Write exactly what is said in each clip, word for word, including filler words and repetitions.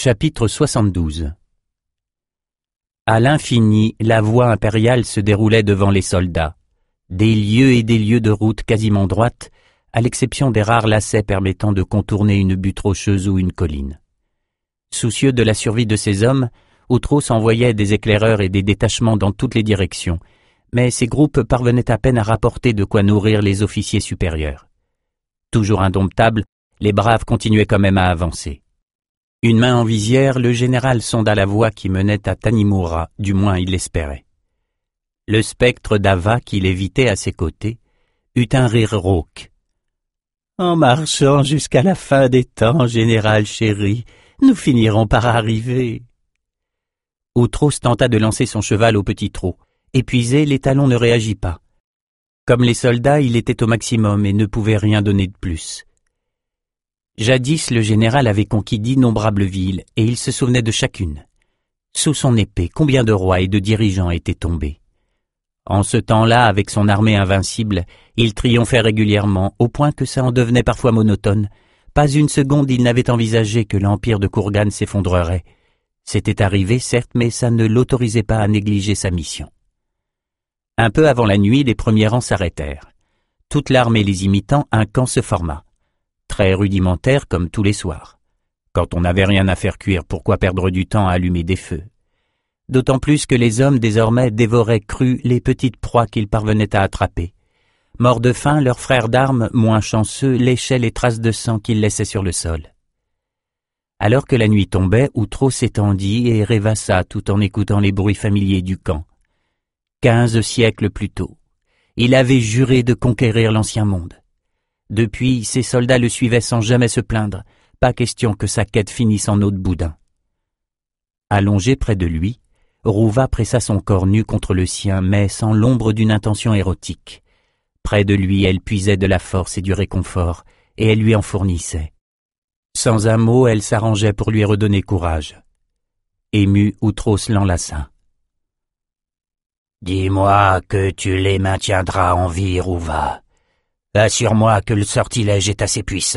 Chapitre soixante-douze. À l'infini, la voie impériale se déroulait devant les soldats. Des lieues et des lieues de route quasiment droite, à l'exception des rares lacets permettant de contourner une butte rocheuse ou une colline. Soucieux de la survie de ses hommes, Outros envoyait des éclaireurs et des détachements dans toutes les directions, mais ces groupes parvenaient à peine à rapporter de quoi nourrir les officiers supérieurs. Toujours indomptables, les braves continuaient quand même à avancer. Une main en visière, le général sonda la voie qui menait à Tanimura, du moins il l'espérait. Le spectre d'Ava, qui l'évitait à ses côtés, eut un rire rauque. « En marchant jusqu'à la fin des temps, général chéri, nous finirons par arriver. » Outros tenta de lancer son cheval au petit trot. Épuisé, l'étalon ne réagit pas. Comme les soldats, il était au maximum et ne pouvait rien donner de plus. Jadis, le général avait conquis d'innombrables villes, et il se souvenait de chacune. Sous son épée, combien de rois et de dirigeants étaient tombés. En ce temps-là, avec son armée invincible, il triomphait régulièrement, au point que ça en devenait parfois monotone. Pas une seconde il n'avait envisagé que l'empire de Kourgan s'effondrerait. C'était arrivé, certes, mais ça ne l'autorisait pas à négliger sa mission. Un peu avant la nuit, les premiers rangs s'arrêtèrent. Toute l'armée les imitant, un camp se forma. Très rudimentaire comme tous les soirs. Quand on n'avait rien à faire cuire, pourquoi perdre du temps à allumer des feux? D'autant plus que les hommes désormais dévoraient crus les petites proies qu'ils parvenaient à attraper. Morts de faim, leurs frères d'armes, moins chanceux, léchaient les traces de sang qu'ils laissaient sur le sol. Alors que la nuit tombait, Outros s'étendit et rêvassa tout en écoutant les bruits familiers du camp. Quinze siècles plus tôt, il avait juré de conquérir l'ancien monde. Depuis, ses soldats le suivaient sans jamais se plaindre, pas question que sa quête finisse en eau de boudin. Allongé près de lui, Rouva pressa son corps nu contre le sien, mais sans l'ombre d'une intention érotique. Près de lui, elle puisait de la force et du réconfort, et elle lui en fournissait. Sans un mot, elle s'arrangeait pour lui redonner courage. Ému, Outros l'enlaça. « Dis-moi que tu les maintiendras en vie, Rouva. Assure-moi que le sortilège est assez puissant. »«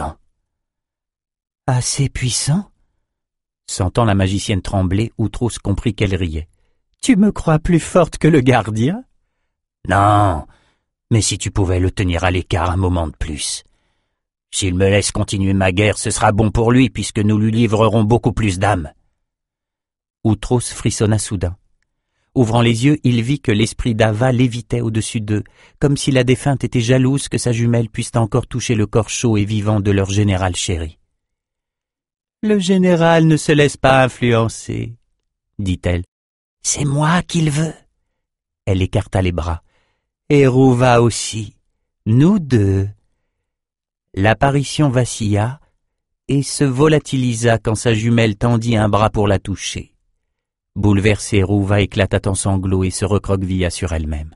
Assez puissant ?» Sentant la magicienne trembler, Outros comprit qu'elle riait. « Tu me crois plus forte que le gardien ?»« Non, mais si tu pouvais le tenir à l'écart un moment de plus. S'il me laisse continuer ma guerre, ce sera bon pour lui, puisque nous lui livrerons beaucoup plus d'âmes. » Outros frissonna soudain. Ouvrant les yeux, il vit que l'esprit d'Ava lévitait au-dessus d'eux, comme si la défunte était jalouse que sa jumelle puisse encore toucher le corps chaud et vivant de leur général chéri. « Le général ne se laisse pas influencer, » dit-elle. « C'est moi qu'il veut. » Elle écarta les bras. « Et Rouva aussi. Nous deux. » L'apparition vacilla et se volatilisa quand sa jumelle tendit un bras pour la toucher. Bouleversée, Rouva éclata en sanglots et se recroquevilla sur elle-même.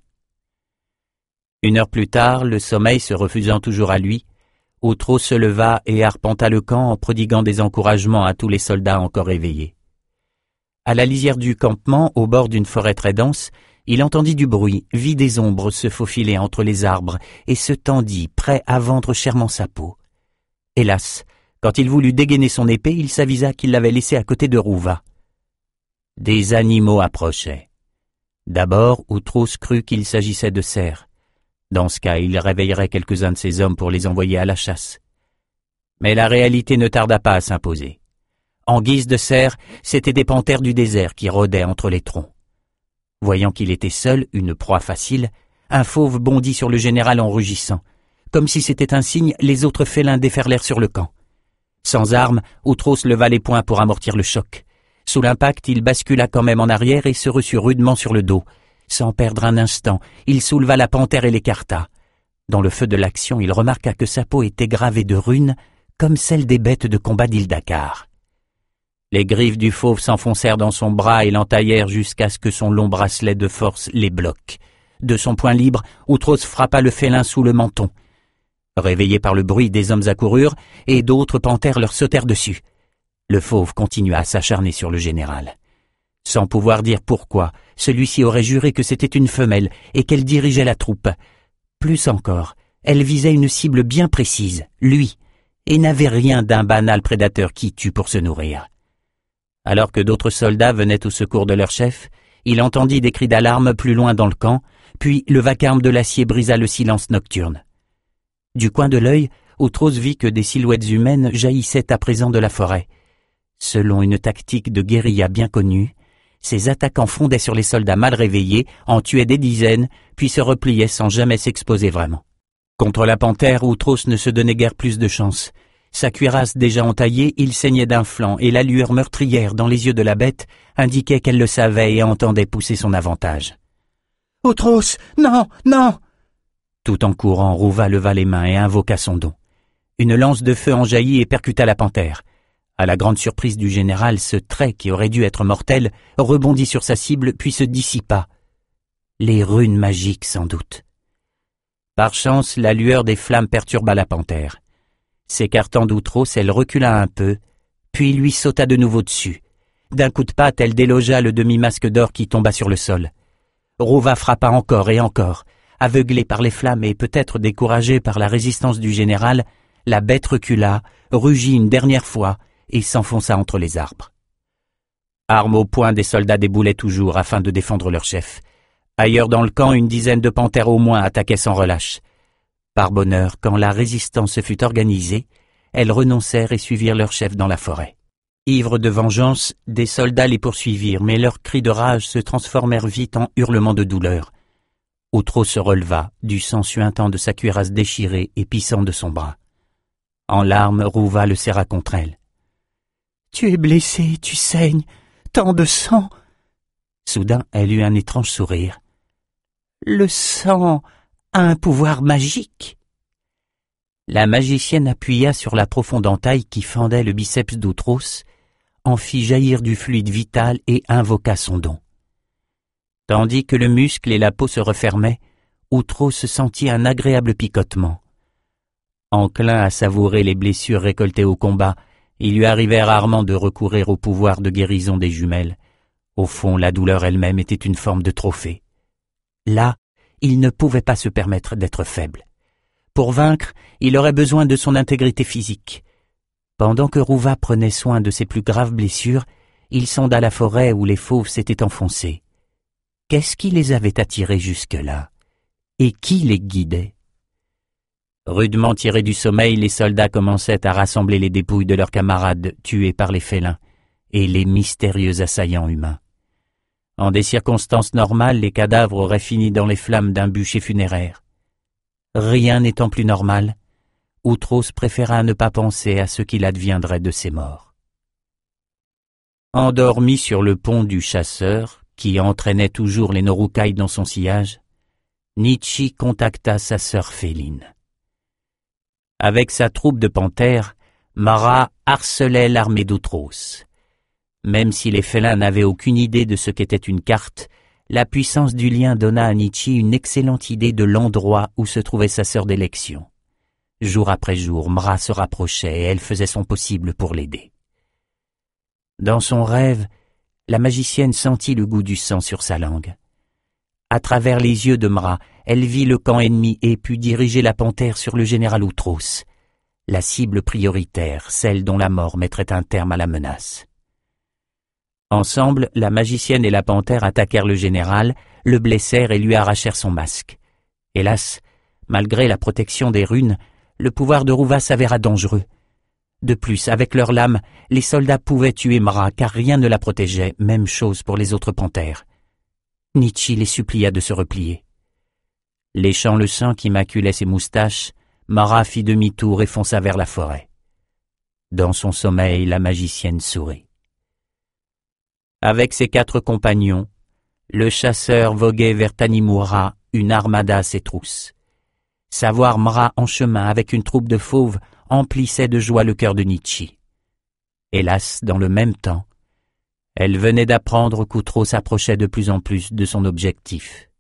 Une heure plus tard, le sommeil se refusant toujours à lui, Outros se leva et arpenta le camp en prodiguant des encouragements à tous les soldats encore éveillés. À la lisière du campement, au bord d'une forêt très dense, il entendit du bruit, vit des ombres se faufiler entre les arbres et se tendit, prêt à vendre chèrement sa peau. Hélas, quand il voulut dégainer son épée, il s'avisa qu'il l'avait laissée à côté de Rouva. Des animaux approchaient. D'abord, Outros crut qu'il s'agissait de cerfs. Dans ce cas, il réveillerait quelques-uns de ses hommes pour les envoyer à la chasse. Mais la réalité ne tarda pas à s'imposer. En guise de cerfs, c'étaient des panthères du désert qui rôdaient entre les troncs. Voyant qu'il était seul, une proie facile, un fauve bondit sur le général en rugissant. Comme si c'était un signe, les autres félins déferlèrent sur le camp. Sans armes, Outros leva les poings pour amortir le choc. Sous l'impact, il bascula quand même en arrière et se reçut rudement sur le dos. Sans perdre un instant, il souleva la panthère et l'écarta. Dans le feu de l'action, il remarqua que sa peau était gravée de runes, comme celle des bêtes de combat d'Ildakar. Les griffes du fauve s'enfoncèrent dans son bras et l'entaillèrent jusqu'à ce que son long bracelet de force les bloque. De son poing libre, Outros frappa le félin sous le menton. Réveillés par le bruit, des hommes accoururent et d'autres panthères leur sautèrent dessus. Le fauve continua à s'acharner sur le général. Sans pouvoir dire pourquoi, celui-ci aurait juré que c'était une femelle et qu'elle dirigeait la troupe. Plus encore, elle visait une cible bien précise, lui, et n'avait rien d'un banal prédateur qui tue pour se nourrir. Alors que d'autres soldats venaient au secours de leur chef, il entendit des cris d'alarme plus loin dans le camp, puis le vacarme de l'acier brisa le silence nocturne. Du coin de l'œil, Outros vit que des silhouettes humaines jaillissaient à présent de la forêt. Selon une tactique de guérilla bien connue, ces attaquants fondaient sur les soldats mal réveillés, en tuaient des dizaines, puis se repliaient sans jamais s'exposer vraiment. Contre la panthère, Outros ne se donnait guère plus de chance. Sa cuirasse déjà entaillée, il saignait d'un flanc, et la lueur meurtrière dans les yeux de la bête indiquait qu'elle le savait et entendait pousser son avantage. « Outros, non, non !» Tout en courant, Rouva leva les mains et invoqua son don. Une lance de feu en jaillit et percuta la panthère. À la grande surprise du général, ce trait qui aurait dû être mortel rebondit sur sa cible puis se dissipa. Les runes magiques, sans doute. Par chance, la lueur des flammes perturba la panthère. S'écartant d'Outros, elle recula un peu, puis lui sauta de nouveau dessus. D'un coup de patte, elle délogea le demi-masque d'or qui tomba sur le sol. Rouva frappa encore et encore. Aveuglée par les flammes et peut-être découragée par la résistance du général, la bête recula, rugit une dernière fois et s'enfonça entre les arbres. Armes au poing, des soldats déboulaient toujours afin de défendre leur chef. Ailleurs dans le camp, une dizaine de panthères au moins attaquaient sans relâche. Par bonheur, quand la résistance se fut organisée, elles renoncèrent et suivirent leur chef dans la forêt. Ivres de vengeance, des soldats les poursuivirent, mais leurs cris de rage se transformèrent vite en hurlements de douleur. Outros se releva, du sang suintant de sa cuirasse déchirée et pissant de son bras. En larmes, Rouva le serra contre elle. « Tu es blessé, tu saignes, tant de sang !» Soudain, elle eut un étrange sourire. « Le sang a un pouvoir magique !» La magicienne appuya sur la profonde entaille qui fendait le biceps d'Outros, en fit jaillir du fluide vital et invoqua son don. Tandis que le muscle et la peau se refermaient, Outros sentit un agréable picotement. Enclin à savourer les blessures récoltées au combat, il lui arrivait rarement de recourir au pouvoir de guérison des jumelles. Au fond, la douleur elle-même était une forme de trophée. Là, il ne pouvait pas se permettre d'être faible. Pour vaincre, il aurait besoin de son intégrité physique. Pendant que Rouva prenait soin de ses plus graves blessures, il sonda la forêt où les fauves s'étaient enfoncés. Qu'est-ce qui les avait attirés jusque-là? Et qui les guidait? Rudement tirés du sommeil, les soldats commençaient à rassembler les dépouilles de leurs camarades tués par les félins et les mystérieux assaillants humains. En des circonstances normales, les cadavres auraient fini dans les flammes d'un bûcher funéraire. Rien n'étant plus normal, Outros préféra ne pas penser à ce qu'il adviendrait de ces morts. Endormi sur le pont du chasseur, qui entraînait toujours les Norukai dans son sillage, Nietzsche contacta sa sœur Féline. Avec sa troupe de panthères, Mara harcelait l'armée d'Outros. Même si les félins n'avaient aucune idée de ce qu'était une carte, la puissance du lien donna à Nietzsche une excellente idée de l'endroit où se trouvait sa sœur d'élection. Jour après jour, Mara se rapprochait et elle faisait son possible pour l'aider. Dans son rêve, la magicienne sentit le goût du sang sur sa langue. À travers les yeux de Mara, elle vit le camp ennemi et put diriger la panthère sur le général Outros, la cible prioritaire, celle dont la mort mettrait un terme à la menace. Ensemble, la magicienne et la panthère attaquèrent le général, le blessèrent et lui arrachèrent son masque. Hélas, malgré la protection des runes, le pouvoir de Rouva s'avéra dangereux. De plus, avec leurs lames, les soldats pouvaient tuer Mara car rien ne la protégeait, même chose pour les autres panthères. Nietzsche les supplia de se replier. Léchant le sang qui maculait ses moustaches, Mara fit demi-tour et fonça vers la forêt. Dans son sommeil, la magicienne sourit. Avec ses quatre compagnons, le chasseur voguait vers Tanimura, une armada à ses trousses. Savoir Mara en chemin avec une troupe de fauves emplissait de joie le cœur de Nietzsche. Hélas, dans le même temps, elle venait d'apprendre qu'Outros s'approchait de plus en plus de son objectif.